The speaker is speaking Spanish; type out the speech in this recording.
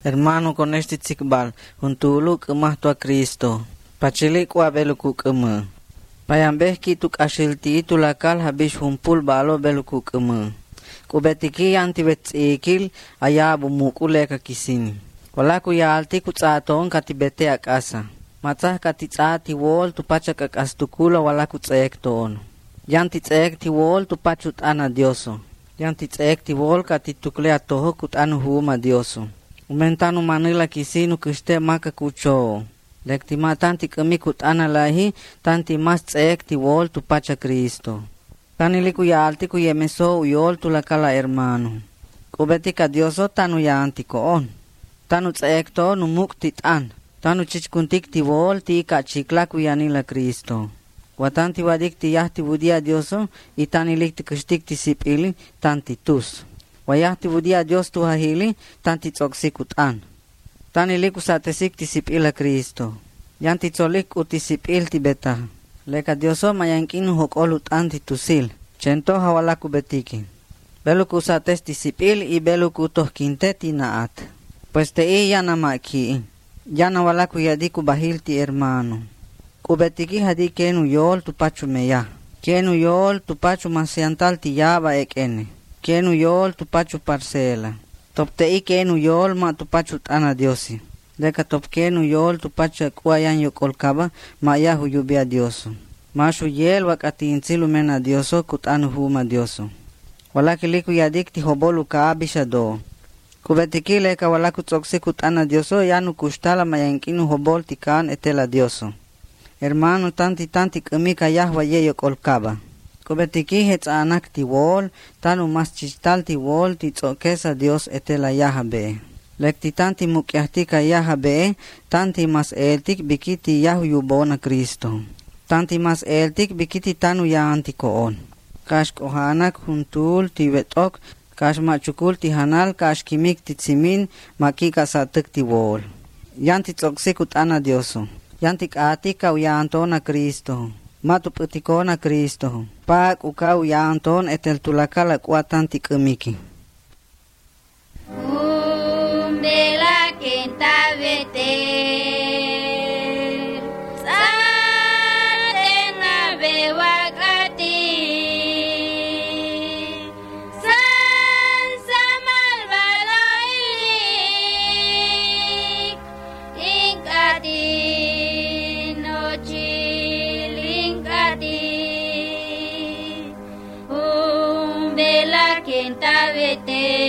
Hermano con este tzikbal, juntuluk umahtu a Cristo. Pachilik wa belukuk Payambehki tuk ashilti tulakal habish humpul balo belukuk Kubetiki antibetsikil ayabu mukuleka kisini. Walaku yalti kutsaton katibete akasa. Matzah katitsati wol tupachak akastukula walaku tsekton. Yanti tsekti wol tupachut ana dioso. Yanti tsekti wol katitukle atoho kut anu huma dioso. Umentanu manila kisinu kiste maka kucho. Lektima tanti kami kut ana lahi tanti mas tsekti wol tupacha Cristo. Taniliku yalti ku yemeso uyol tulakala hermano. Kubetika dioso tanu yanti koon. Tanu tsekto numuktit an. Tanu chichkuntik ti wol ti kachikla ku yanila Cristo. Watanti wadik ti yahti budia dioso itanilik ti kustik ti sipili tanti tus. Wayahti budia dios tu hahili tanti tsoksikut an. Taniliku satesik ti sipila Cristo. Yanti tsolik uti sipil ti beta. Leka dioso mayankin hokolut anti tusil. Chento hawalaku betiki. Beluku sates ti sipil y beluku toh kinte ti naat. Pues te yana maki. Yana walaku yadiku bahil ti hermano. Kubetiki hadi kenu yol tupachu meya. Kenu yol tupachu masiantal ti yaba ekene. Kenu yol tupachu parcela. Toptei kenu yol ma tupachu tana diosi. Leka top kenu yol tupachu kuayan yokolkaba ma yahu yubia dioso. Mashu yel wakati insilu mena dioso kutanu huma dioso. Walaki liku yadik ti hobolu kaabisha do. Kubetiki leka walaku tsoksi kutana dioso yanu kushtala mayankinu hobol tikan etela dioso. Hermano tanti kamika yahwa yeyo kolkaba. Kubetiki hets anak ti wol, tanu mas chistal ti wol ti tsokesa Dios etela yahabe. Lekti tanti mukyahtika yahabe, tanti mas eltik bikiti yahu yubona Cristo. Tanti mas eltik bikiti tanu yaanti koon. Kash kohanak huntul ti wetok, kash machukul ti hanal, kash kimik ti tsimin, makika satuk ti wol. Yanti tsoksikut ana Dioso. Yantik atika uyanto na Cristo. Matuputiko na Cristo. Pag uka uyanton etel tulakala kuatan ti kamiki. Umbela kenta vete. Vete